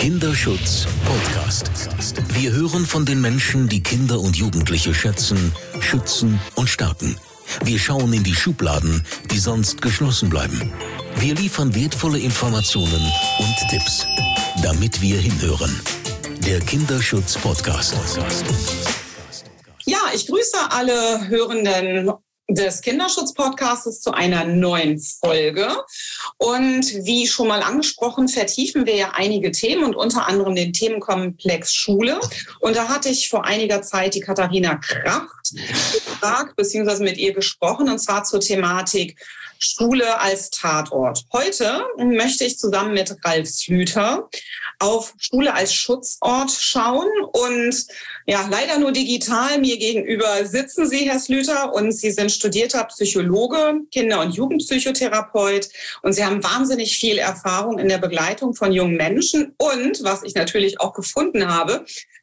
Kinderschutz Podcast. Wir hören von den Menschen, die Kinder und Jugendliche schätzen, schützen und stärken. Wir schauen in die Schubladen, die sonst geschlossen bleiben. Wir liefern wertvolle Informationen und Tipps, damit wir hinhören. Der Kinderschutz Podcast. Ja, ich grüße alle Hörenden des Kinderschutz-Podcasts zu einer neuen Folge. Und wie schon mal angesprochen, vertiefen wir ja einige Themen und unter anderem den Themenkomplex Schule. Und da hatte ich vor einiger Zeit die Katharina Kracht gefragt, beziehungsweise mit ihr gesprochen, und zwar zur Thematik Schule als Tatort. Heute möchte ich zusammen mit Ralf Slüter auf Schule als Schutzort schauen und ja, leider nur digital. Mir gegenüber sitzen Sie, Herr Slüter, und Sie sind studierter Psychologe, Kinder- und Jugendpsychotherapeut und Sie haben wahnsinnig viel Erfahrung in der Begleitung von jungen Menschen und, was ich natürlich auch gefunden habe,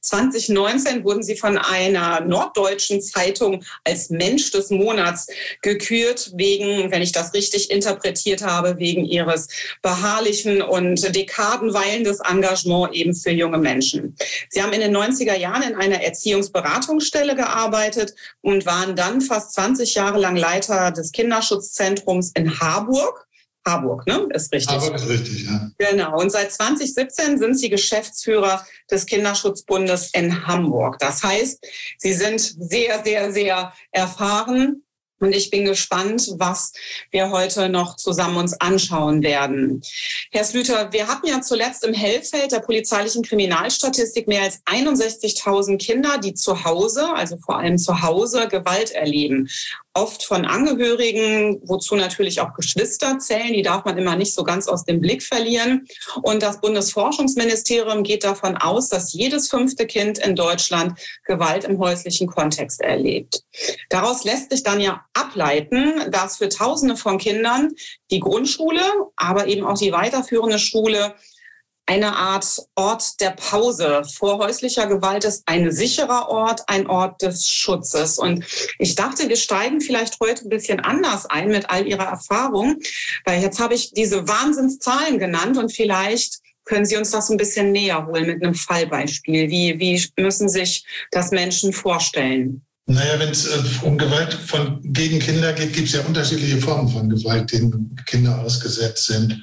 2019 wurden Sie von einer norddeutschen Zeitung als Mensch des Monats gekürt, wegen, wenn ich das richtig interpretiert habe, wegen Ihres beharrlichen und dekadenweilendes Engagement eben für junge Menschen. Sie haben in den 90er Jahren in einer Erziehungsberatungsstelle gearbeitet und waren dann fast 20 Jahre lang Leiter des Kinderschutzzentrums in Harburg. Harburg, ne? Ist richtig. Harburg ist richtig, ja. Genau. Und seit 2017 sind Sie Geschäftsführer des Kinderschutzbundes in Hamburg. Das heißt, Sie sind sehr, sehr, sehr erfahren. Und ich bin gespannt, was wir heute noch zusammen uns anschauen werden. Herr Slüter, wir hatten ja zuletzt im Hellfeld der polizeilichen Kriminalstatistik mehr als 61.000 Kinder, die zu Hause, also vor allem zu Hause, Gewalt erleben. Oft von Angehörigen, wozu natürlich auch Geschwister zählen. Die darf man immer nicht so ganz aus dem Blick verlieren. Und das Bundesforschungsministerium geht davon aus, dass jedes 5. Kind in Deutschland Gewalt im häuslichen Kontext erlebt. Daraus lässt sich dann ja ableiten, dass für Tausende von Kindern die Grundschule, aber eben auch die weiterführende Schule eine Art Ort der Pause vor häuslicher Gewalt ist, ein sicherer Ort, ein Ort des Schutzes. Und ich dachte, wir steigen vielleicht heute ein bisschen anders ein mit all Ihrer Erfahrung, weil jetzt habe ich diese Wahnsinnszahlen genannt und vielleicht können Sie uns das ein bisschen näher holen mit einem Fallbeispiel. Wie müssen sich das Menschen vorstellen? Naja, wenn es um Gewalt gegen Kinder geht, gibt es ja unterschiedliche Formen von Gewalt, denen Kinder ausgesetzt sind.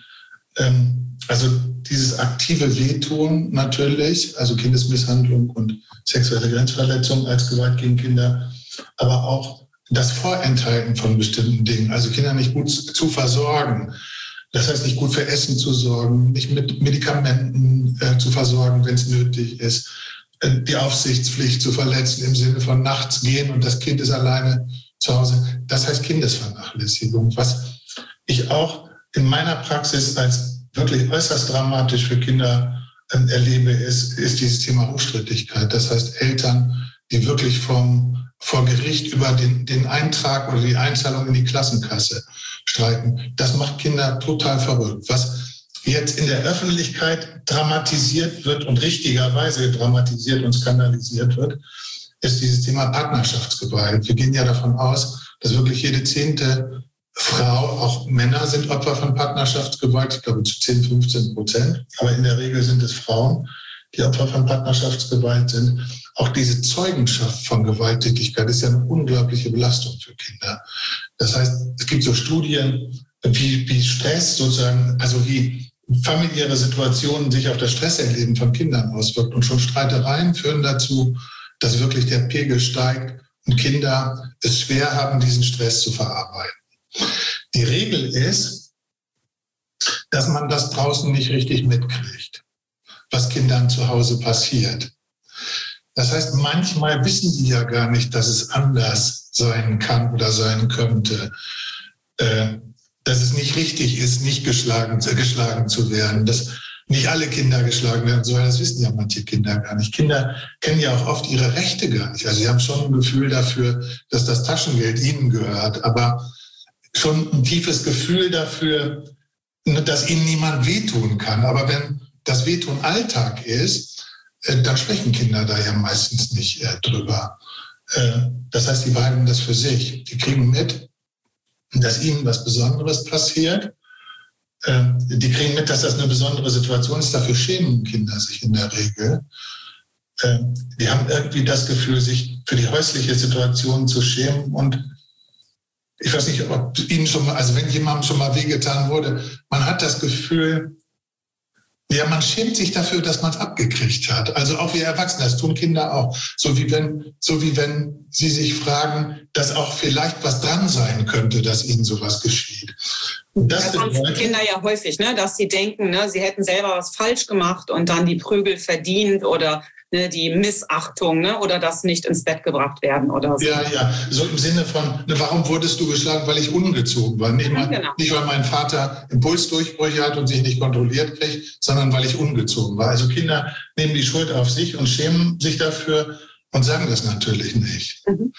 Also dieses aktive Wehtun natürlich, also Kindesmisshandlung und sexuelle Grenzverletzung als Gewalt gegen Kinder, aber auch das Vorenthalten von bestimmten Dingen, also Kinder nicht gut zu versorgen. Das heißt, nicht gut für Essen zu sorgen, nicht mit Medikamenten zu versorgen, wenn es nötig ist, die Aufsichtspflicht zu verletzen im Sinne von nachts gehen und das Kind ist alleine zu Hause. Das heißt Kindesvernachlässigung. Was ich auch in meiner Praxis als wirklich äußerst dramatisch für Kinder erlebe, ist dieses Thema Hochstrittigkeit. Das heißt, Eltern, die wirklich vor Gericht über den Eintrag oder die Einzahlung in die Klassenkasse streiten. Das macht Kinder total verrückt. Was jetzt in der Öffentlichkeit dramatisiert wird und richtigerweise dramatisiert und skandalisiert wird, ist dieses Thema Partnerschaftsgewalt. Wir gehen ja davon aus, dass wirklich jede 10. Frau, auch Männer sind Opfer von Partnerschaftsgewalt, ich glaube zu 10-15%, aber in der Regel sind es Frauen, die Opfer von Partnerschaftsgewalt sind. Auch diese Zeugenschaft von Gewalttätigkeit ist ja eine unglaubliche Belastung für Kinder. Das heißt, es gibt so Studien, wie Stress sozusagen, also wie familiäre Situationen sich auf das Stresserleben von Kindern auswirkt. Und schon Streitereien führen dazu, dass wirklich der Pegel steigt und Kinder es schwer haben, diesen Stress zu verarbeiten. Die Regel ist, dass man das draußen nicht richtig mitkriegt, was Kindern zu Hause passiert. Das heißt, manchmal wissen die ja gar nicht, dass es anders sein kann oder sein könnte. Dass es nicht richtig ist, nicht geschlagen zu werden, dass nicht alle Kinder geschlagen werden sollen. Das wissen ja manche Kinder gar nicht. Kinder kennen ja auch oft ihre Rechte gar nicht. Also sie haben schon ein Gefühl dafür, dass das Taschengeld ihnen gehört, aber schon ein tiefes Gefühl dafür, dass ihnen niemand wehtun kann. Aber wenn das Wehtun Alltag ist, dann sprechen Kinder da ja meistens nicht drüber. Das heißt, die behalten das für sich. Die kriegen mit, dass ihnen was Besonderes passiert. die kriegen mit, dass das eine besondere Situation ist. Dafür schämen Kinder sich in der Regel. Die haben irgendwie das Gefühl, sich für die häusliche Situation zu schämen. Und ich weiß nicht, ob Ihnen schon mal, also wenn jemandem schon mal wehgetan wurde, man hat das Gefühl, ja, man schämt sich dafür, dass man es abgekriegt hat. Also auch wir Erwachsene, das tun Kinder auch. So wie wenn sie sich fragen, dass auch vielleicht was dran sein könnte, dass ihnen sowas geschieht. Das haben Kinder ja häufig, ne, dass sie denken, ne, sie hätten selber was falsch gemacht und dann die Prügel verdient oder die Missachtung, ne, oder das nicht ins Bett gebracht werden oder so. Ja, so im Sinne von, warum wurdest du geschlagen, weil ich ungezogen war? Nicht weil mein Vater Impulsdurchbrüche hat und sich nicht kontrolliert kriegt, sondern weil ich ungezogen war. Also Kinder nehmen die Schuld auf sich und schämen sich dafür und sagen das natürlich nicht. Und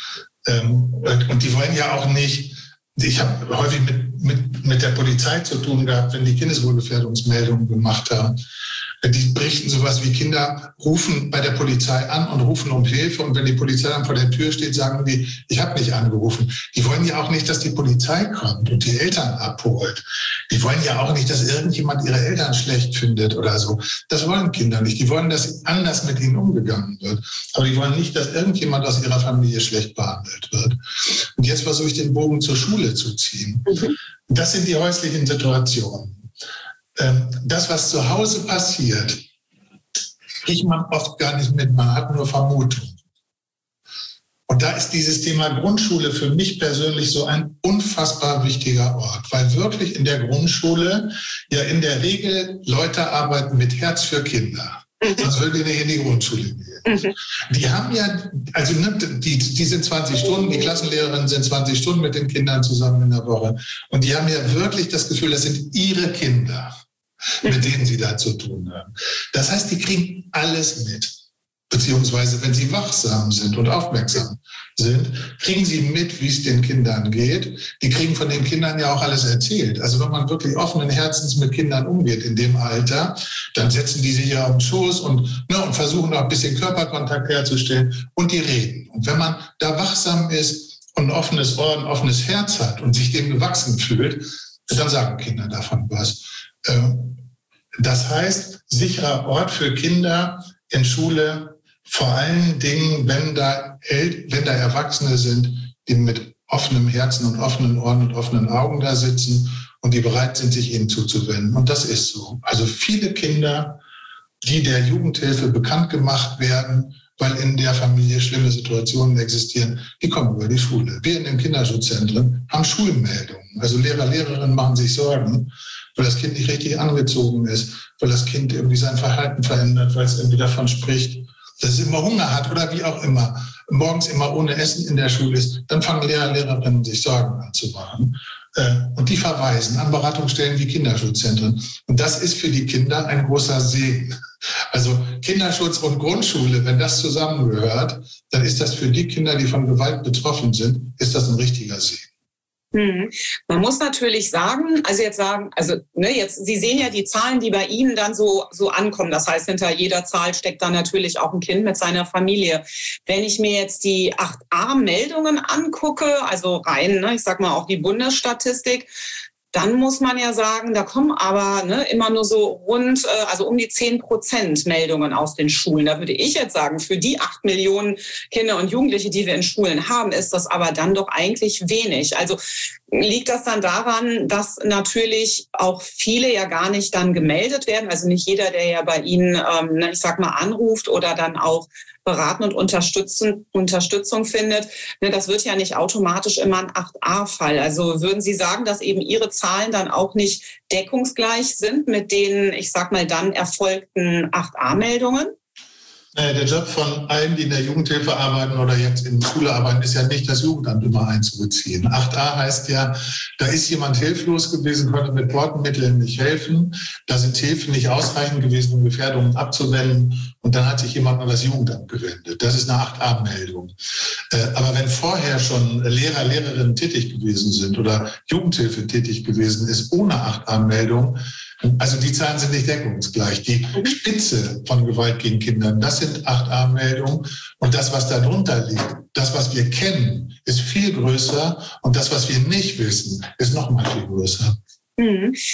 die wollen ja auch nicht, ich habe häufig mit der Polizei zu tun gehabt, wenn die Kindeswohlgefährdungsmeldungen gemacht haben. Die berichten sowas wie, Kinder rufen bei der Polizei an und rufen um Hilfe. Und wenn die Polizei dann vor der Tür steht, sagen die, ich habe nicht angerufen. Die wollen ja auch nicht, dass die Polizei kommt und die Eltern abholt. Die wollen ja auch nicht, dass irgendjemand ihre Eltern schlecht findet oder so. Das wollen Kinder nicht. Die wollen, dass anders mit ihnen umgegangen wird. Aber die wollen nicht, dass irgendjemand aus ihrer Familie schlecht behandelt wird. Und jetzt versuche ich den Bogen zur Schule zu ziehen. Das sind die häuslichen Situationen. Das, was zu Hause passiert, kriegt man oft gar nicht mit, man hat nur Vermutung. Und da ist dieses Thema Grundschule für mich persönlich so ein unfassbar wichtiger Ort, weil wirklich in der Grundschule ja in der Regel Leute arbeiten mit Herz für Kinder. Sonst würden die nicht in die Grundschule gehen. Die haben ja, also die sind 20 Stunden, die Klassenlehrerinnen sind 20 Stunden mit den Kindern zusammen in der Woche. Und die haben ja wirklich das Gefühl, das sind ihre Kinder, mit denen sie da zu tun haben. Das heißt, die kriegen alles mit. Beziehungsweise, wenn sie wachsam sind und aufmerksam sind, kriegen sie mit, wie es den Kindern geht. Die kriegen von den Kindern ja auch alles erzählt. Also wenn man wirklich offenen Herzens mit Kindern umgeht in dem Alter, dann setzen die sich ja auf den Schoß und versuchen auch ein bisschen Körperkontakt herzustellen und die reden. Und wenn man da wachsam ist und ein offenes Ohr, ein offenes Herz hat und sich dem gewachsen fühlt, dann sagen Kinder davon was. Das heißt, sicherer Ort für Kinder in Schule, vor allen Dingen, wenn da Erwachsene sind, die mit offenem Herzen und offenen Ohren und offenen Augen da sitzen und die bereit sind, sich ihnen zuzuwenden. Und das ist so. Also viele Kinder, die der Jugendhilfe bekannt gemacht werden, weil in der Familie schlimme Situationen existieren, die kommen über die Schule. Wir in den Kinderschutzzentren haben Schulmeldungen. Also Lehrer, Lehrerinnen machen sich Sorgen, weil das Kind nicht richtig angezogen ist, weil das Kind irgendwie sein Verhalten verändert, weil es irgendwie davon spricht, dass es immer Hunger hat oder wie auch immer, morgens immer ohne Essen in der Schule ist, dann fangen Lehrer, Lehrerinnen sich Sorgen an zu machen. Und die verweisen an Beratungsstellen wie Kinderschutzzentren. Und das ist für die Kinder ein großer Segen. Also Kinderschutz und Grundschule, wenn das zusammengehört, dann ist das für die Kinder, die von Gewalt betroffen sind, ist das ein richtiger Segen. Man muss natürlich sagen, Sie sehen ja die Zahlen, die bei Ihnen dann so ankommen. Das heißt, hinter jeder Zahl steckt dann natürlich auch ein Kind mit seiner Familie. Wenn ich mir jetzt die 8a-Meldungen angucke, also rein, ich sag mal auch die Bundesstatistik, dann muss man ja sagen, da kommen aber immer nur so rund, also um die 10% Meldungen aus den Schulen. Da würde ich jetzt sagen, für die 8 Millionen Kinder und Jugendliche, die wir in Schulen haben, ist das aber dann doch eigentlich wenig. Also liegt das dann daran, dass natürlich auch viele ja gar nicht dann gemeldet werden? Also nicht jeder, der ja bei Ihnen, anruft oder dann auch beraten und Unterstützung findet, das wird ja nicht automatisch immer ein 8a-Fall. Also würden Sie sagen, dass eben Ihre Zahlen dann auch nicht deckungsgleich sind mit den, dann erfolgten 8a-Meldungen? Der Job von allen, die in der Jugendhilfe arbeiten oder jetzt in der Schule arbeiten, ist ja nicht, das Jugendamt immer einzubeziehen. 8a heißt ja, da ist jemand hilflos gewesen, konnte mit Bordmitteln nicht helfen. Da sind Hilfen nicht ausreichend gewesen, um Gefährdungen abzuwenden. Und dann hat sich jemand an das Jugendamt gewendet. Das ist eine 8a-Meldung. Aber wenn vorher schon Lehrer, Lehrerinnen tätig gewesen sind oder Jugendhilfe tätig gewesen ist ohne 8a-Meldung, also die Zahlen sind nicht deckungsgleich. Die Spitze von Gewalt gegen Kinder, das sind 8a-Meldungen. Und das, was darunter liegt, das, was wir kennen, ist viel größer. Und das, was wir nicht wissen, ist noch mal viel größer.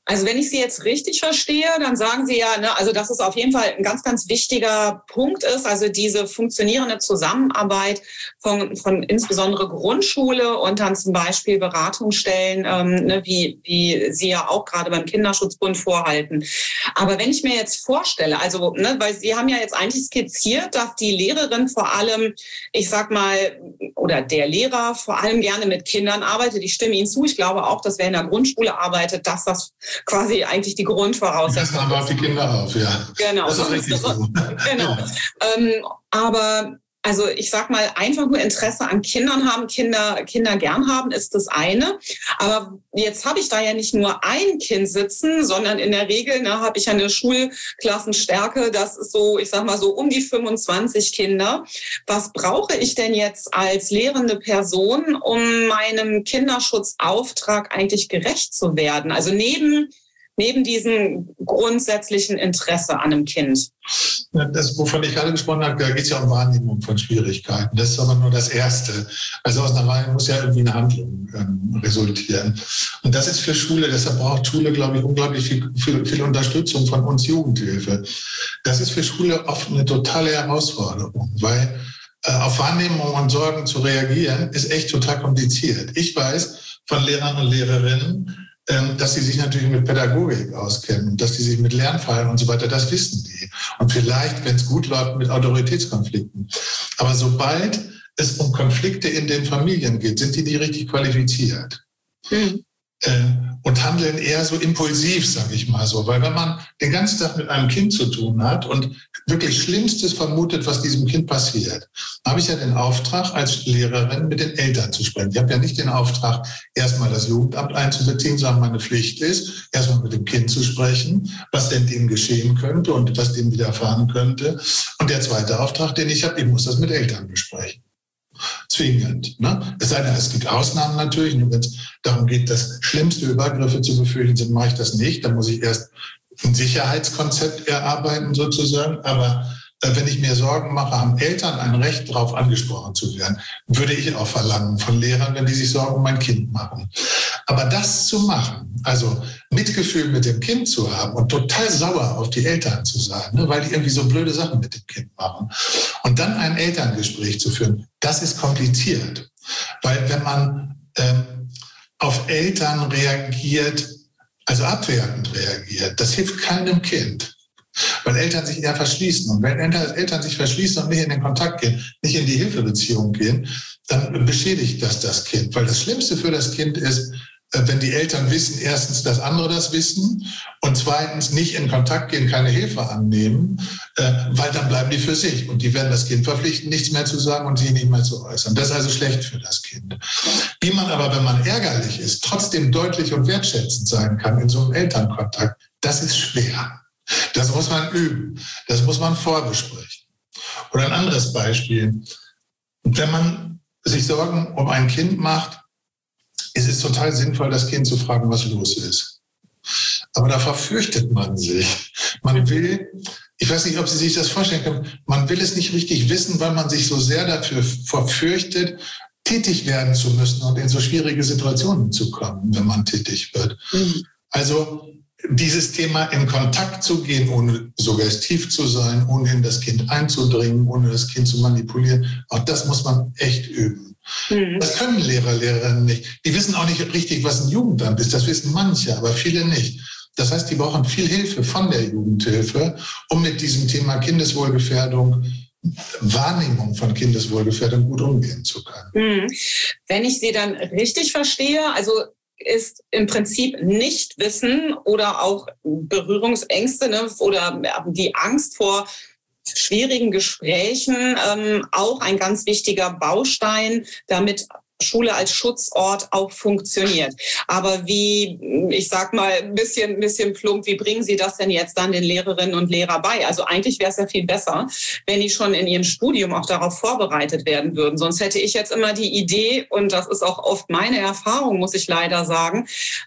Also wenn ich Sie jetzt richtig verstehe, dann sagen Sie ja, ne, also dass es auf jeden Fall ein ganz, ganz wichtiger Punkt ist, also diese funktionierende Zusammenarbeit von insbesondere Grundschule und dann zum Beispiel Beratungsstellen, ne, wie Sie ja auch gerade beim Kinderschutzbund vorhalten. Aber wenn ich mir jetzt vorstelle, also ne, weil Sie haben ja jetzt eigentlich skizziert, dass die Lehrerin vor allem, ich sag mal, oder der Lehrer vor allem gerne mit Kindern arbeitet. Ich stimme Ihnen zu. Ich glaube auch, dass wer in der Grundschule arbeitet, dass das quasi eigentlich die Grundvoraussetzung ist. Das aber auf die Kinder auf, ja. Genau. Das ist richtig so. Genau. Aber also ich sag mal, einfach nur Interesse an Kindern haben, Kinder gern haben, ist das eine. Aber jetzt habe ich da ja nicht nur ein Kind sitzen, sondern in der Regel habe ich eine Schulklassenstärke, das ist so, ich sag mal so um die 25 Kinder. Was brauche ich denn jetzt als lehrende Person, um meinem Kinderschutzauftrag eigentlich gerecht zu werden? Also neben diesem grundsätzlichen Interesse an einem Kind. Das, wovon ich gerade gesprochen habe, da geht es ja um Wahrnehmung von Schwierigkeiten. Das ist aber nur das Erste. Also aus einer Wahrnehmung muss ja irgendwie eine Handlung resultieren. Und das ist für Schule, deshalb braucht Schule, glaube ich, unglaublich viel Unterstützung von uns Jugendhilfe. Das ist für Schule oft eine totale Herausforderung, weil auf Wahrnehmung und Sorgen zu reagieren, ist echt total kompliziert. Ich weiß von Lehrern und Lehrerinnen, dass sie sich natürlich mit Pädagogik auskennen, dass sie sich mit Lernfallen und so weiter, das wissen die. Und vielleicht, wenn es gut läuft, mit Autoritätskonflikten. Aber sobald es um Konflikte in den Familien geht, sind die richtig qualifiziert. Und handeln eher so impulsiv, sage ich mal so. Weil wenn man den ganzen Tag mit einem Kind zu tun hat und wirklich Schlimmstes vermutet, was diesem Kind passiert, habe ich ja den Auftrag, als Lehrerin mit den Eltern zu sprechen. Ich habe ja nicht den Auftrag, erstmal das Jugendamt einzubeziehen, sondern meine Pflicht ist, erstmal mit dem Kind zu sprechen, was denn dem geschehen könnte und was dem widerfahren könnte. Und der zweite Auftrag, den ich habe, ich muss das mit Eltern besprechen. Zwingend. Ne? Es sei denn, es gibt Ausnahmen natürlich. Nur wenn es darum geht, dass schlimmste Übergriffe zu befürchten sind, mache ich das nicht. Da muss ich erst ein Sicherheitskonzept erarbeiten sozusagen. Aber wenn ich mir Sorgen mache, haben Eltern ein Recht, darauf angesprochen zu werden. Würde ich auch verlangen von Lehrern, wenn die sich Sorgen um mein Kind machen. Aber das zu machen, also Mitgefühl mit dem Kind zu haben und total sauer auf die Eltern zu sein, ne, weil die irgendwie so blöde Sachen mit dem Kind machen. Und dann ein Elterngespräch zu führen, das ist kompliziert. Weil wenn man auf Eltern reagiert, also abwertend reagiert, das hilft keinem Kind. Weil Eltern sich eher verschließen. Und wenn Eltern sich verschließen und nicht in den Kontakt gehen, nicht in die Hilfebeziehung gehen, dann beschädigt das Kind. Weil das Schlimmste für das Kind ist, wenn die Eltern wissen, erstens, dass andere das wissen und zweitens nicht in Kontakt gehen, keine Hilfe annehmen, weil dann bleiben die für sich und die werden das Kind verpflichten, nichts mehr zu sagen und sich nicht mehr zu äußern. Das ist also schlecht für das Kind. Wie man aber, wenn man ärgerlich ist, trotzdem deutlich und wertschätzend sein kann in so einem Elternkontakt, das ist schwer. Das muss man üben. Das muss man vorbesprechen. Oder ein anderes Beispiel. Wenn man sich Sorgen um ein Kind macht, ist es total sinnvoll, das Kind zu fragen, was los ist. Aber da verfürchtet man sich. Man will, ich weiß nicht, ob Sie sich das vorstellen können, man will es nicht richtig wissen, weil man sich so sehr dafür verfürchtet, tätig werden zu müssen und in so schwierige Situationen zu kommen, wenn man tätig wird. Also dieses Thema in Kontakt zu gehen, ohne suggestiv zu sein, ohne in das Kind einzudringen, ohne das Kind zu manipulieren, auch das muss man echt üben. Das können Lehrer, Lehrerinnen nicht. Die wissen auch nicht richtig, was ein Jugendamt ist. Das wissen manche, aber viele nicht. Das heißt, die brauchen viel Hilfe von der Jugendhilfe, um mit diesem Thema Kindeswohlgefährdung, Wahrnehmung von Kindeswohlgefährdung gut umgehen zu können. Wenn ich Sie dann richtig verstehe, also ist im Prinzip Nichtwissen oder auch Berührungsängste, ne, oder die Angst vor schwierigen Gesprächen auch ein ganz wichtiger Baustein, damit Schule als Schutzort auch funktioniert. Aber wie, ich sag mal, ein bisschen plump, wie bringen Sie das denn jetzt dann den Lehrerinnen und Lehrern bei? Also eigentlich wäre es ja viel besser, wenn die schon in ihrem Studium auch darauf vorbereitet werden würden. Sonst hätte ich jetzt immer die Idee, und das ist auch oft meine Erfahrung, muss ich leider sagen,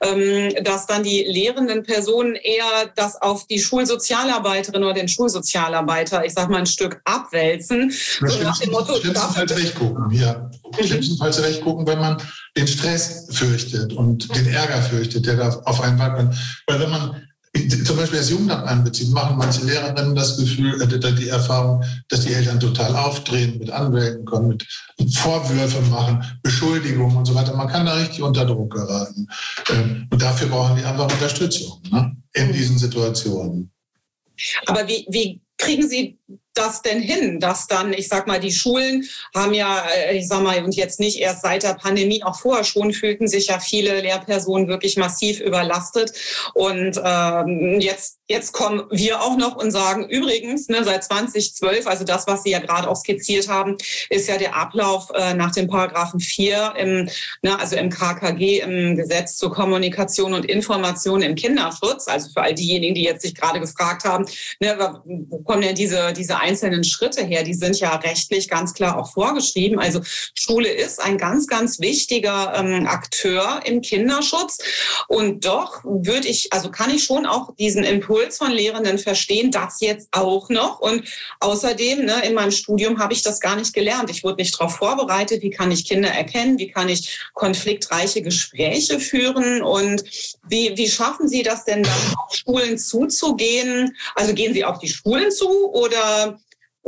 dass dann die lehrenden Personen eher das auf die Schulsozialarbeiterin oder den Schulsozialarbeiter, ich sag mal, ein Stück abwälzen. So nach dem Motto, schlimmstenfalls recht gucken, ja. Schlimmstenfalls recht hilfreich gucken, wenn man den Stress fürchtet und den Ärger fürchtet, der da auf einen wartet. Weil wenn man zum Beispiel das Jugendamt einbezieht, machen manche Lehrerinnen das Gefühl, die Erfahrung, dass die Eltern total aufdrehen, mit Anwälten kommen, mit Vorwürfen machen, Beschuldigungen und so weiter. Man kann da richtig unter Druck geraten. Und dafür brauchen die einfach Unterstützung, ne, in diesen Situationen. Aber wie kriegen Sie das denn hin, dass dann, ich sag mal, die Schulen haben ja, und jetzt nicht erst seit der Pandemie, auch vorher schon, fühlten sich ja viele Lehrpersonen wirklich massiv überlastet. Und jetzt kommen wir auch noch und sagen, übrigens, ne, seit 2012, also das, was Sie ja gerade auch skizziert haben, ist ja der Ablauf nach dem Paragraphen 4 im KKG, im Gesetz zur Kommunikation und Information im Kinderschutz. Also für all diejenigen, die jetzt sich gerade gefragt haben, ne, wo kommen denn diese einzelnen Schritte her? Die sind ja rechtlich ganz klar auch vorgeschrieben. Also Schule ist ein ganz, ganz wichtiger Akteur im Kinderschutz. Und doch kann ich schon auch diesen Impuls von Lehrenden verstehen, das jetzt auch noch. Und außerdem, ne, in meinem Studium habe ich das gar nicht gelernt. Ich wurde nicht darauf vorbereitet. Wie kann ich Kinder erkennen? Wie kann ich konfliktreiche Gespräche führen? Und wie schaffen Sie das denn dann, auf Schulen zuzugehen? Also gehen Sie auf die Schulen zu oder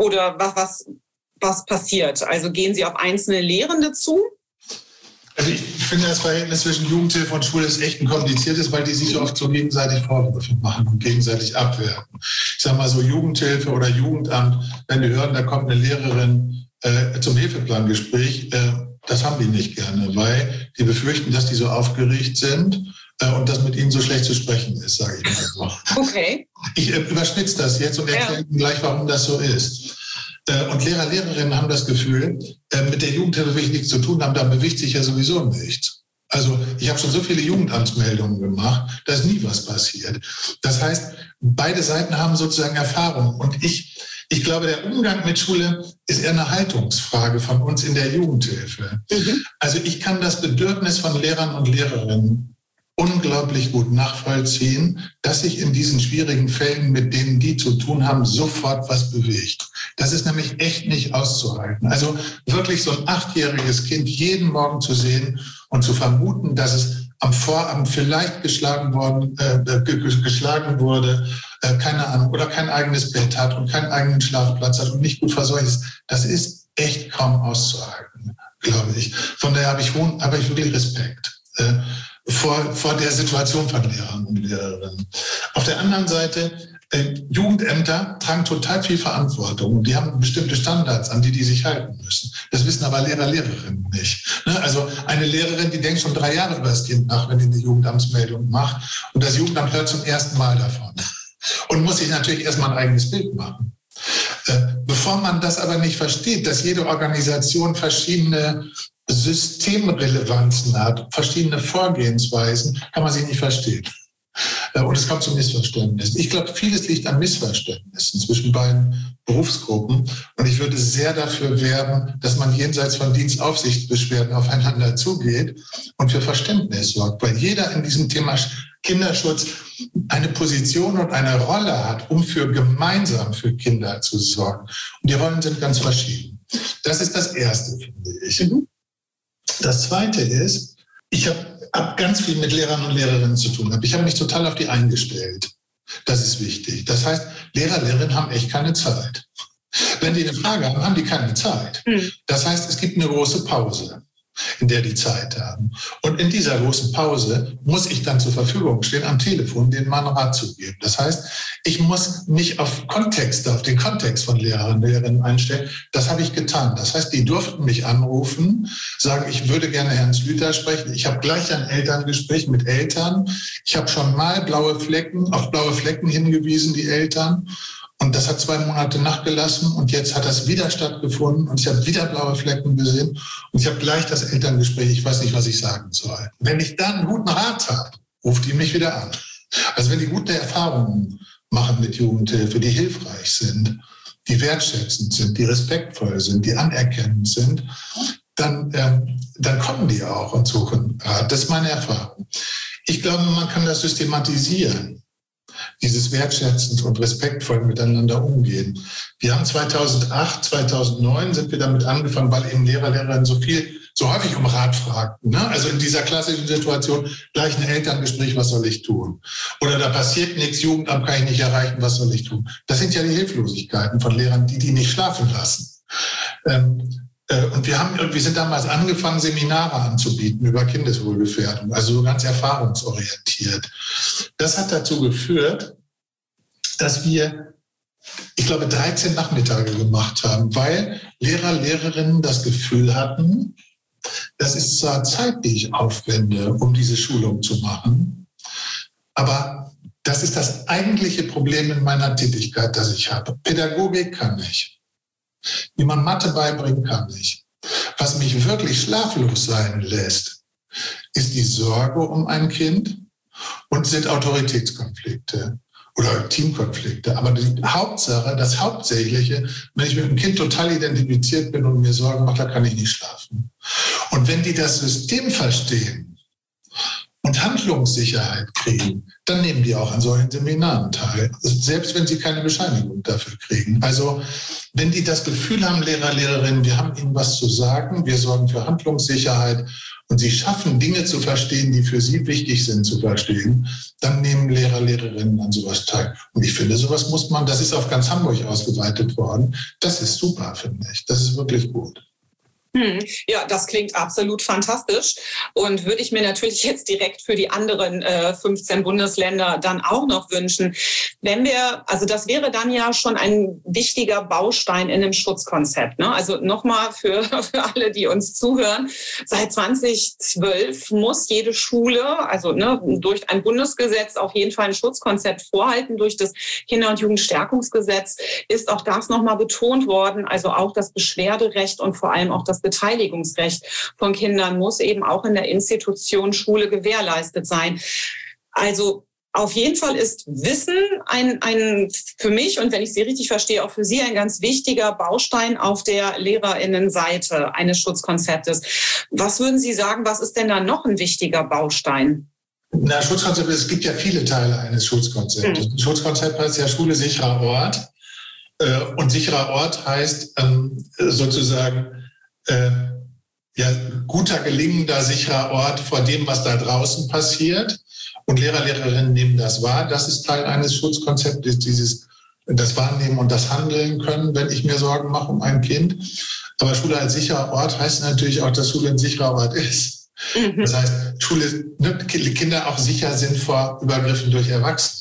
was passiert? Also gehen Sie auf einzelne Lehrende zu? Also ich finde, das Verhältnis zwischen Jugendhilfe und Schule ist echt ein kompliziertes, weil die sich oft so gegenseitig Vorwürfe machen und gegenseitig abwerten. Ich sage mal so, Jugendhilfe oder Jugendamt, wenn die hören, da kommt eine Lehrerin zum Hilfeplangespräch, das haben die nicht gerne, weil die befürchten, dass die so aufgeregt sind und dass mit ihnen so schlecht zu sprechen ist, sage ich mal so. Okay. Ich überspitze das jetzt und erkläre Ihnen gleich, warum das so ist. Und Lehrer, Lehrerinnen haben das Gefühl, mit der Jugendhilfe will ich nichts zu tun haben, da bewegt sich ja sowieso nichts. Also ich habe schon so viele Jugendamtsmeldungen gemacht, da ist nie was passiert. Das heißt, beide Seiten haben sozusagen Erfahrung. Und ich glaube, der Umgang mit Schule ist eher eine Haltungsfrage von uns in der Jugendhilfe. Mhm. Also ich kann das Bedürfnis von Lehrern und Lehrerinnen unglaublich gut nachvollziehen, dass sich in diesen schwierigen Fällen, mit denen die zu tun haben, sofort was bewegt. Das ist nämlich echt nicht auszuhalten. Also wirklich so ein 8-jähriges Kind jeden Morgen zu sehen und zu vermuten, dass es am Vorabend vielleicht geschlagen wurde, keine Ahnung, oder kein eigenes Bett hat und keinen eigenen Schlafplatz hat und nicht gut versorgt ist, das ist echt kaum auszuhalten, glaube ich. Von daher habe ich wirklich Respekt vor der Situation von Lehrern und Lehrerinnen. Auf der anderen Seite, Jugendämter tragen total viel Verantwortung. Die haben bestimmte Standards, an die sich halten müssen. Das wissen aber Lehrer, Lehrerinnen nicht. Also eine Lehrerin, die denkt schon 3 Jahre über das Kind nach, wenn die eine Jugendamtsmeldung macht. Und das Jugendamt hört zum ersten Mal davon. Und muss sich natürlich erstmal ein eigenes Bild machen. Bevor man das aber nicht versteht, dass jede Organisation verschiedene Systemrelevanzen hat, verschiedene Vorgehensweisen, kann man sie nicht verstehen. Und es kommt zu Missverständnissen. Ich glaube, vieles liegt an Missverständnissen zwischen beiden Berufsgruppen. Und ich würde sehr dafür werben, dass man jenseits von Dienstaufsichtsbeschwerden aufeinander zugeht und für Verständnis sorgt. Weil jeder in diesem Thema Kinderschutz eine Position und eine Rolle hat, um gemeinsam für Kinder zu sorgen. Und die Rollen sind ganz verschieden. Das ist das Erste, finde ich. Das Zweite ist, ich habe ganz viel mit Lehrern und Lehrerinnen zu tun. Ich habe mich total auf die eingestellt. Das ist wichtig. Das heißt, Lehrer, Lehrerinnen haben echt keine Zeit. Wenn die eine Frage haben, haben die keine Zeit. Das heißt, es gibt eine große Pause, in der die Zeit haben. Und in dieser großen Pause muss ich dann zur Verfügung stehen, am Telefon denen mal einen Rat zu geben. Das heißt, ich muss mich auf den Kontext von Lehrern und Lehrerinnen einstellen. Das habe ich getan. Das heißt, die durften mich anrufen, sagen, ich würde gerne Herrn Slüter sprechen. Ich habe gleich ein Elterngespräch mit Eltern. Ich habe schon mal auf blaue Flecken hingewiesen, die Eltern. Und das hat 2 Monate nachgelassen und jetzt hat das wieder stattgefunden und ich habe wieder blaue Flecken gesehen und ich habe gleich das Elterngespräch, ich weiß nicht, was ich sagen soll. Wenn ich dann einen guten Rat habe, ruft die mich wieder an. Also wenn die gute Erfahrungen machen mit Jugendhilfe, die hilfreich sind, die wertschätzend sind, die respektvoll sind, die anerkennend sind, dann kommen die auch und suchen Rat. Das ist meine Erfahrung. Ich glaube, man kann das systematisieren. Dieses wertschätzend und respektvoll miteinander umgehen. Wir haben 2008, 2009 sind wir damit angefangen, weil eben Lehrer, Lehrerinnen so viel so häufig um Rat fragten. Ne? Also in dieser klassischen Situation gleich ein Elterngespräch, was soll ich tun? Oder da passiert nichts, Jugendamt kann ich nicht erreichen, was soll ich tun? Das sind ja die Hilflosigkeiten von Lehrern, die nicht schlafen lassen. Und wir sind damals angefangen, Seminare anzubieten über Kindeswohlgefährdung, also so ganz erfahrungsorientiert. Das hat dazu geführt, dass wir, ich glaube, 13 Nachmittage gemacht haben, weil Lehrer, Lehrerinnen das Gefühl hatten, das ist zwar Zeit, die ich aufwende, um diese Schulung zu machen, aber das ist das eigentliche Problem in meiner Tätigkeit, das ich habe. Pädagogik kann ich. Wie man Mathe beibringen kann ich. Was mich wirklich schlaflos sein lässt, ist die Sorge um ein Kind und sind Autoritätskonflikte oder Teamkonflikte. Aber die Hauptsache, das Hauptsächliche, wenn ich mit einem Kind total identifiziert bin und mir Sorgen mache, da kann ich nicht schlafen. Und wenn die das System verstehen und Handlungssicherheit kriegen, dann nehmen die auch an solchen Seminaren teil, selbst wenn sie keine Bescheinigung dafür kriegen. Also wenn die das Gefühl haben, Lehrer, Lehrerinnen, wir haben ihnen was zu sagen, wir sorgen für Handlungssicherheit und sie schaffen, Dinge zu verstehen, die für sie wichtig sind zu verstehen, dann nehmen Lehrer, Lehrerinnen an sowas teil. Und ich finde, sowas muss man, das ist auf ganz Hamburg ausgeweitet worden, das ist super, finde ich. Das ist wirklich gut. Ja, das klingt absolut fantastisch und würde ich mir natürlich jetzt direkt für die anderen 15 Bundesländer dann auch noch wünschen. Also das wäre dann ja schon ein wichtiger Baustein in einem Schutzkonzept. Ne? Also nochmal für alle, die uns zuhören, seit 2012 muss jede Schule, also durch ein Bundesgesetz auf jeden Fall ein Schutzkonzept vorhalten. Durch das Kinder- und Jugendstärkungsgesetz ist auch das nochmal betont worden, also auch das Beschwerderecht und vor allem auch das Beteiligungsrecht von Kindern muss eben auch in der Institution Schule gewährleistet sein. Also auf jeden Fall ist Wissen ein für mich und wenn ich Sie richtig verstehe, auch für Sie ein ganz wichtiger Baustein auf der LehrerInnenseite eines Schutzkonzeptes. Was würden Sie sagen, was ist denn da noch ein wichtiger Baustein? Na, Schutzkonzept, es gibt ja viele Teile eines Schutzkonzeptes. Ein Schutzkonzept heißt ja Schule sicherer Ort. Und sicherer Ort heißt sozusagen guter, gelingender, sicherer Ort vor dem, was da draußen passiert. Und Lehrer, Lehrerinnen nehmen das wahr. Das ist Teil eines Schutzkonzeptes, das Wahrnehmen und das Handeln können, wenn ich mir Sorgen mache um ein Kind. Aber Schule als sicherer Ort heißt natürlich auch, dass Schule ein sicherer Ort ist. Das heißt, Kinder auch sicher sind vor Übergriffen durch Erwachsene.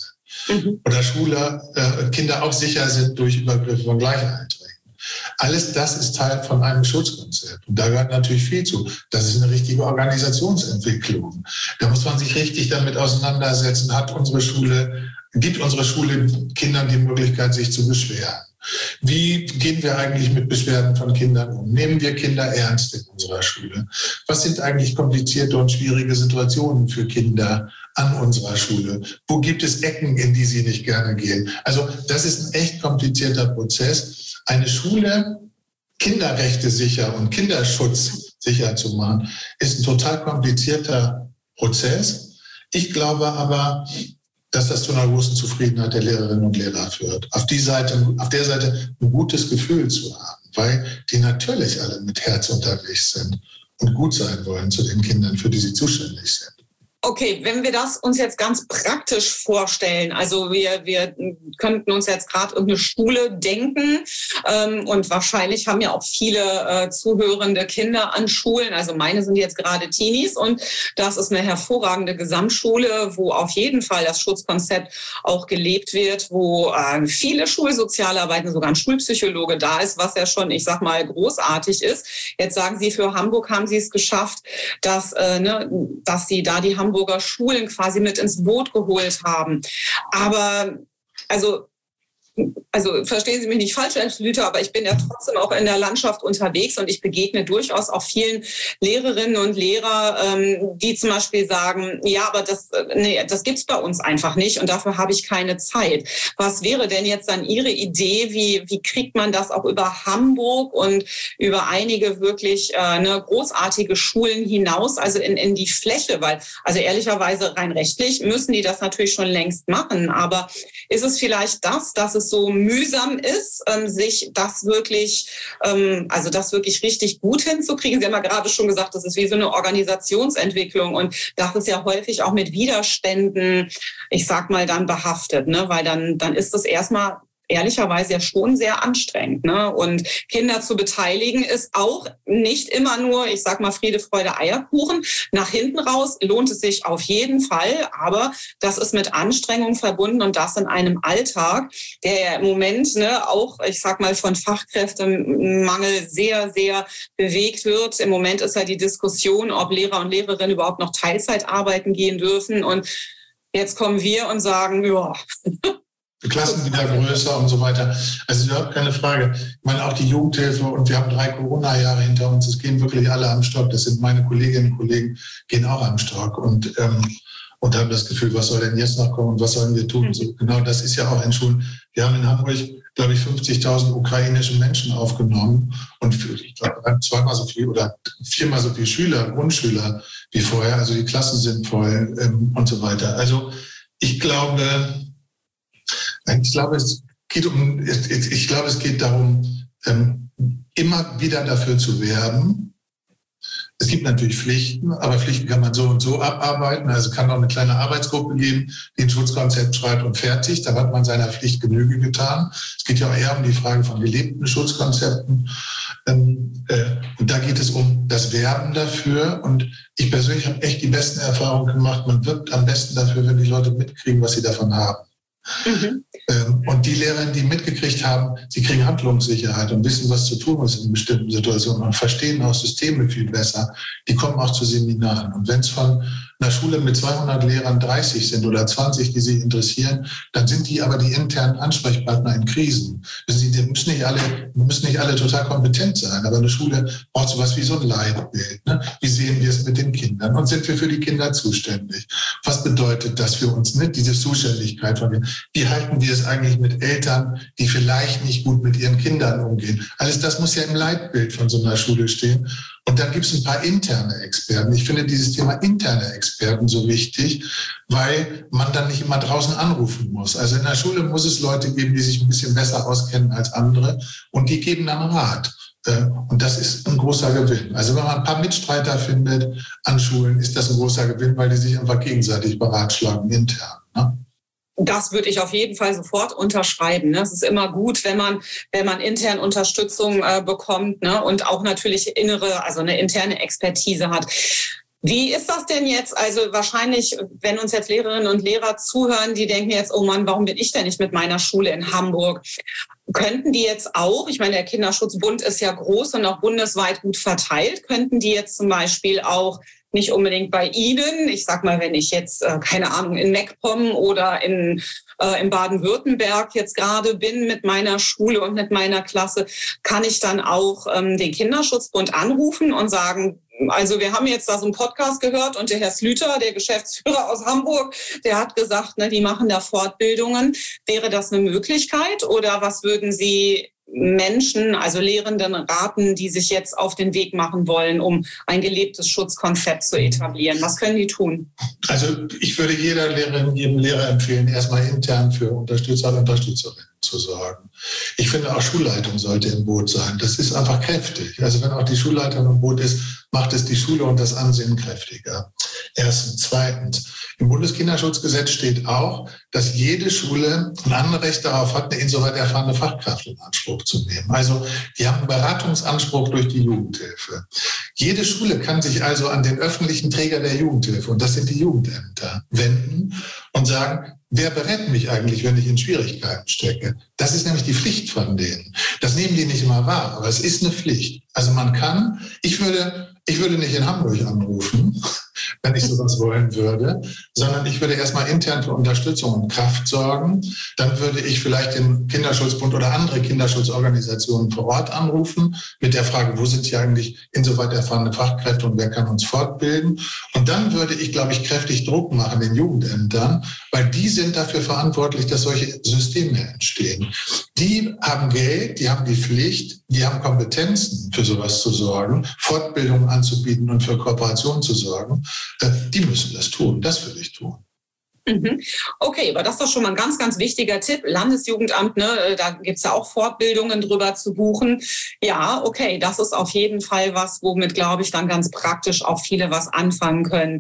Oder Kinder auch sicher sind durch Übergriffe von Gleichaltrigen. Alles das ist Teil von einem Schutzkonzept. Und da gehört natürlich viel zu. Das ist eine richtige Organisationsentwicklung. Da muss man sich richtig damit auseinandersetzen. Gibt unsere Schule Kindern die Möglichkeit, sich zu beschweren? Wie gehen wir eigentlich mit Beschwerden von Kindern um? Nehmen wir Kinder ernst in unserer Schule? Was sind eigentlich komplizierte und schwierige Situationen für Kinder an unserer Schule? Wo gibt es Ecken, in die sie nicht gerne gehen? Also das ist ein echt komplizierter Prozess. Eine Schule Kinderrechte sicher und Kinderschutz sicher zu machen, ist ein total komplizierter Prozess. Ich glaube aber, dass das zu einer großen Zufriedenheit der Lehrerinnen und Lehrer führt. Auf der Seite ein gutes Gefühl zu haben, weil die natürlich alle mit Herz unterwegs sind und gut sein wollen zu den Kindern, für die sie zuständig sind. Okay, wenn wir das uns jetzt ganz praktisch vorstellen, also wir könnten uns jetzt gerade irgendeine Schule denken und wahrscheinlich haben ja auch viele zuhörende Kinder an Schulen, also meine sind jetzt gerade Teenies und das ist eine hervorragende Gesamtschule, wo auf jeden Fall das Schutzkonzept auch gelebt wird, wo viele Schulsozialarbeiten, sogar ein Schulpsychologe da ist, was ja schon, ich sag mal, großartig ist. Jetzt sagen Sie, für Hamburg haben Sie es geschafft, dass Sie da die Hamburger Schulen quasi mit ins Boot geholt haben. Aber also verstehen Sie mich nicht falsch, Herr Schlüter, aber ich bin ja trotzdem auch in der Landschaft unterwegs und ich begegne durchaus auch vielen Lehrerinnen und Lehrer, die zum Beispiel sagen, ja, aber das gibt's bei uns einfach nicht und dafür habe ich keine Zeit. Was wäre denn jetzt dann Ihre Idee? Wie kriegt man das auch über Hamburg und über einige wirklich großartige Schulen hinaus, also in die Fläche? Weil, also ehrlicherweise rein rechtlich müssen die das natürlich schon längst machen, aber ist es vielleicht dass es so mühsam ist, sich das wirklich richtig gut hinzukriegen. Sie haben ja gerade schon gesagt, das ist wie so eine Organisationsentwicklung und das ist ja häufig auch mit Widerständen, ich sag mal, dann behaftet, ne? Weil dann ist das erstmal ehrlicherweise ja schon sehr anstrengend, ne? Und Kinder zu beteiligen ist auch nicht immer nur, ich sag mal, Friede, Freude, Eierkuchen. Nach hinten raus lohnt es sich auf jeden Fall, aber das ist mit Anstrengung verbunden und das in einem Alltag, der ja im Moment, ne, auch, ich sag mal, von Fachkräftemangel sehr, sehr bewegt wird. Im Moment ist ja die Diskussion, ob Lehrer und Lehrerinnen überhaupt noch Teilzeit arbeiten gehen dürfen und jetzt kommen wir und sagen, ja, die Klassen wieder größer und so weiter. Also überhaupt keine Frage. Ich meine, auch die Jugendhilfe und wir haben 3 Corona-Jahre hinter uns. Es gehen wirklich alle am Stock. Das sind meine Kolleginnen und Kollegen, gehen auch am Stock und haben das Gefühl, was soll denn jetzt noch kommen und was sollen wir tun? So, genau, das ist ja auch in Schulen. Wir haben in Hamburg, glaube ich, 50.000 ukrainische Menschen aufgenommen und ich glaube, 2-mal so viel oder 4-mal so viele Schüler, Grundschüler wie vorher. Also die Klassen sind voll und so weiter. Also ich glaube, es geht darum, immer wieder dafür zu werben. Es gibt natürlich Pflichten, aber Pflichten kann man so und so abarbeiten. Also kann auch eine kleine Arbeitsgruppe geben, die ein Schutzkonzept schreibt und fertig. Dann hat man seiner Pflicht Genüge getan. Es geht ja auch eher um die Frage von gelebten Schutzkonzepten. Und da geht es um das Werben dafür. Und ich persönlich habe echt die besten Erfahrungen gemacht. Man wirbt am besten dafür, wenn die Leute mitkriegen, was sie davon haben. Mhm. Und die Lehrerinnen, die mitgekriegt haben, sie kriegen Handlungssicherheit und wissen, was zu tun ist in bestimmten Situationen und verstehen auch Systeme viel besser, die kommen auch zu Seminaren. Und wenn es von einer Schule mit 200 Lehrern 30 sind oder 20, die sich interessieren, dann sind die aber die internen Ansprechpartner in Krisen. Die müssen nicht alle total kompetent sein, aber eine Schule braucht sowas wie so ein Leitbild. Ne? Wie sehen wir es mit den Kindern und sind wir für die Kinder zuständig? Was bedeutet das für uns, ne? Diese Zuständigkeit von denen? Wie halten wir es eigentlich mit Eltern, die vielleicht nicht gut mit ihren Kindern umgehen? Alles das muss ja im Leitbild von so einer Schule stehen. Und dann gibt es ein paar interne Experten. Ich finde dieses Thema interne Experten so wichtig, weil man dann nicht immer draußen anrufen muss. Also in der Schule muss es Leute geben, die sich ein bisschen besser auskennen als andere und die geben dann Rat. Und das ist ein großer Gewinn. Also wenn man ein paar Mitstreiter findet an Schulen, ist das ein großer Gewinn, weil die sich einfach gegenseitig beratschlagen intern. Ne? Das würde ich auf jeden Fall sofort unterschreiben. Es ist immer gut, wenn man intern Unterstützung bekommt, ne? Und auch natürlich eine interne Expertise hat. Wie ist das denn jetzt? Also wahrscheinlich, wenn uns jetzt Lehrerinnen und Lehrer zuhören, die denken jetzt, oh Mann, warum bin ich denn nicht mit meiner Schule in Hamburg? Könnten die jetzt auch, ich meine, der Kinderschutzbund ist ja groß und auch bundesweit gut verteilt, könnten die jetzt zum Beispiel auch nicht unbedingt bei Ihnen, ich sag mal, wenn ich jetzt, keine Ahnung, in MacPom oder in Baden-Württemberg jetzt gerade bin mit meiner Schule und mit meiner Klasse, kann ich dann auch den Kinderschutzbund anrufen und sagen, also wir haben jetzt da so einen Podcast gehört und der Herr Slüter, der Geschäftsführer aus Hamburg, der hat gesagt, ne, die machen da Fortbildungen. Wäre das eine Möglichkeit oder was würden Sie Menschen, also Lehrenden raten, die sich jetzt auf den Weg machen wollen, um ein gelebtes Schutzkonzept zu etablieren? Was können die tun? Also ich würde jeder Lehrerin, jedem Lehrer empfehlen, erstmal intern für Unterstützer und Unterstützerinnen zu sorgen. Ich finde, auch Schulleitung sollte im Boot sein. Das ist einfach kräftig. Also wenn auch die Schulleitung im Boot ist, macht es die Schule und das Ansehen kräftiger. Erstens. Zweitens. Im Bundeskinderschutzgesetz steht auch, dass jede Schule ein Anrecht darauf hat, eine insoweit erfahrene Fachkraft in Anspruch zu nehmen. Also die haben einen Beratungsanspruch durch die Jugendhilfe. Jede Schule kann sich also an den öffentlichen Träger der Jugendhilfe, und das sind die Jugendämter, wenden und sagen, wer berät mich eigentlich, wenn ich in Schwierigkeiten stecke? Das ist nämlich die Pflicht von denen. Das nehmen die nicht immer wahr, aber es ist eine Pflicht. Also man kann, ich würde nicht in Hamburg anrufen, wenn ich sowas wollen würde, sondern ich würde erstmal intern für Unterstützung und Kraft sorgen. Dann würde ich vielleicht den Kinderschutzbund oder andere Kinderschutzorganisationen vor Ort anrufen mit der Frage, wo sind hier eigentlich insoweit erfahrene Fachkräfte und wer kann uns fortbilden? Und dann würde ich, glaube ich, kräftig Druck machen den Jugendämtern, weil die sind dafür verantwortlich, dass solche Systeme entstehen. Die haben Geld, die haben die Pflicht, die haben Kompetenzen, für sowas zu sorgen, Fortbildungen anzubieten und für Kooperation zu sorgen. Die müssen das tun. Das würde ich tun. Okay, aber das ist doch schon mal ein ganz, ganz wichtiger Tipp. Landesjugendamt, ne, da gibt's ja auch Fortbildungen drüber zu buchen. Ja, okay, das ist auf jeden Fall was, womit, glaube ich, dann ganz praktisch auch viele was anfangen können.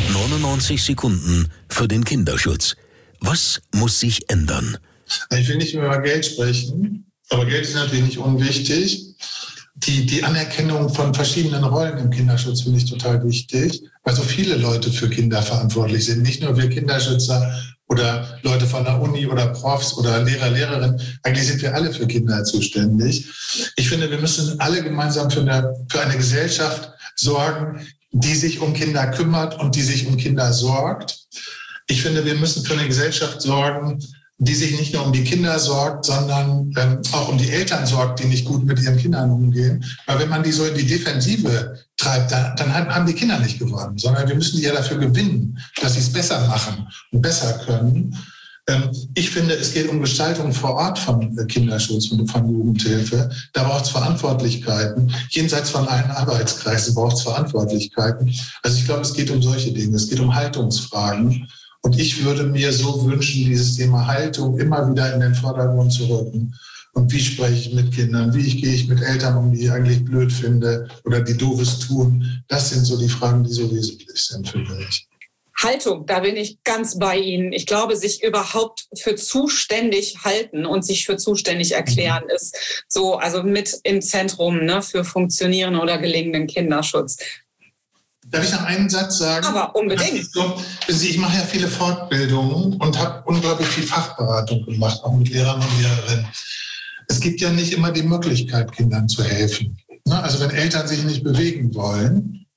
99 Sekunden für den Kinderschutz. Was muss sich ändern? Ich will nicht über Geld sprechen, aber Geld ist natürlich nicht unwichtig. Die Anerkennung von verschiedenen Rollen im Kinderschutz finde ich total wichtig, weil so viele Leute für Kinder verantwortlich sind. Nicht nur wir Kinderschützer oder Leute von der Uni oder Profs oder Lehrer, Lehrerinnen. Eigentlich sind wir alle für Kinder zuständig. Ich finde, wir müssen alle gemeinsam für eine Gesellschaft sorgen, die sich um Kinder kümmert und die sich um Kinder sorgt. Ich finde, wir müssen für eine Gesellschaft sorgen, die sich nicht nur um die Kinder sorgt, sondern auch um die Eltern sorgt, die nicht gut mit ihren Kindern umgehen. Weil wenn man die so in die Defensive treibt, dann haben die Kinder nicht gewonnen, sondern wir müssen die ja dafür gewinnen, dass sie es besser machen und besser können. Ich finde, es geht um Gestaltung vor Ort von Kinderschutz und von Jugendhilfe. Da braucht es Verantwortlichkeiten. Jenseits von allen Arbeitskreisen braucht es Verantwortlichkeiten. Also ich glaube, es geht um solche Dinge. Es geht um Haltungsfragen. Und ich würde mir so wünschen, dieses Thema Haltung immer wieder in den Vordergrund zu rücken. Und wie spreche ich mit Kindern? Wie gehe ich mit Eltern um, die ich eigentlich blöd finde oder die Doofes tun? Das sind so die Fragen, die so wesentlich sind für mich. Haltung, da bin ich ganz bei Ihnen. Ich glaube, sich überhaupt für zuständig halten und sich für zuständig erklären ist so, also mit im Zentrum, ne, für funktionierenden oder gelingenden Kinderschutz. Darf ich noch einen Satz sagen? Aber unbedingt. Ich mache ja viele Fortbildungen und habe unglaublich viel Fachberatung gemacht, auch mit Lehrern und Lehrerinnen. Es gibt ja nicht immer die Möglichkeit, Kindern zu helfen. Also wenn Eltern sich nicht bewegen wollen,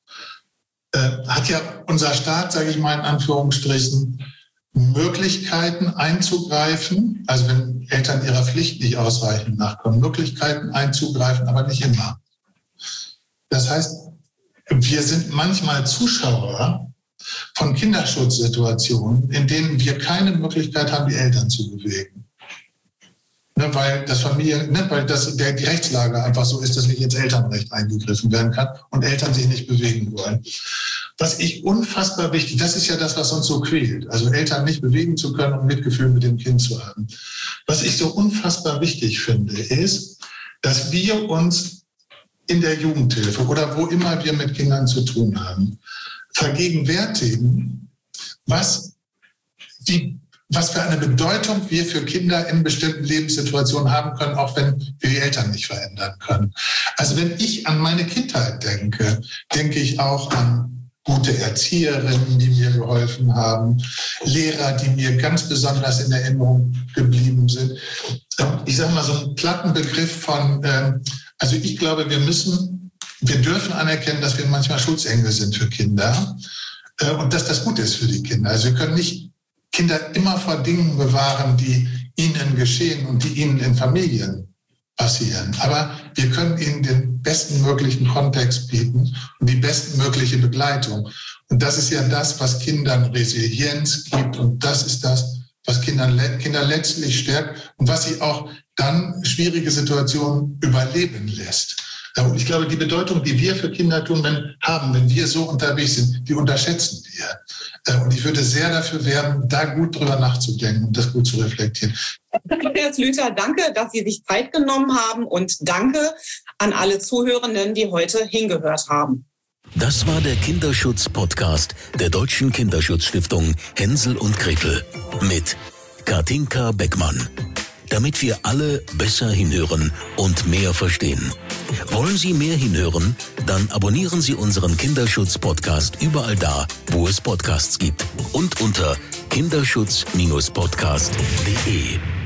hat ja unser Staat, sage ich mal in Anführungsstrichen, Möglichkeiten einzugreifen, also wenn Eltern ihrer Pflicht nicht ausreichend nachkommen, Möglichkeiten einzugreifen, aber nicht immer. Das heißt, wir sind manchmal Zuschauer von Kinderschutzsituationen, in denen wir keine Möglichkeit haben, die Eltern zu bewegen. Weil die Rechtslage einfach so ist, dass nicht ins Elternrecht eingegriffen werden kann und Eltern sich nicht bewegen wollen. Was ich unfassbar wichtig, das ist ja das, was uns so quält, also Eltern nicht bewegen zu können und Mitgefühl mit dem Kind zu haben. Was ich so unfassbar wichtig finde, ist, dass wir uns in der Jugendhilfe oder wo immer wir mit Kindern zu tun haben, vergegenwärtigen, was für eine Bedeutung wir für Kinder in bestimmten Lebenssituationen haben können, auch wenn wir die Eltern nicht verändern können. Also wenn ich an meine Kindheit denke, denke ich auch an gute Erzieherinnen, die mir geholfen haben, Lehrer, die mir ganz besonders in Erinnerung geblieben sind. Ich sage mal so einen platten Begriff von also ich glaube, wir dürfen anerkennen, dass wir manchmal Schutzengel sind für Kinder und dass das gut ist für die Kinder. Also wir können nicht Kinder immer vor Dingen bewahren, die ihnen geschehen und die ihnen in Familien passieren. Aber wir können ihnen den besten möglichen Kontext bieten und die bestmögliche Begleitung. Und das ist ja das, was Kindern Resilienz gibt und das ist das, was Kinder letztlich stärkt und was sie auch dann schwierige Situationen überleben lässt. Und ich glaube, die Bedeutung, die wir für Kinder haben, wenn wir so unterwegs sind, die unterschätzen wir. Und ich würde sehr dafür werben, da gut drüber nachzudenken und das gut zu reflektieren. Herr Slüter, danke, dass Sie sich Zeit genommen haben und danke an alle Zuhörenden, die heute hingehört haben. Das war der Kinderschutz-Podcast der Deutschen Kinderschutzstiftung Hänsel und Gretel mit Katinka Beckmann. Damit wir alle besser hinhören und mehr verstehen. Wollen Sie mehr hinhören? Dann abonnieren Sie unseren Kinderschutz-Podcast überall da, wo es Podcasts gibt und unter kinderschutz-podcast.de.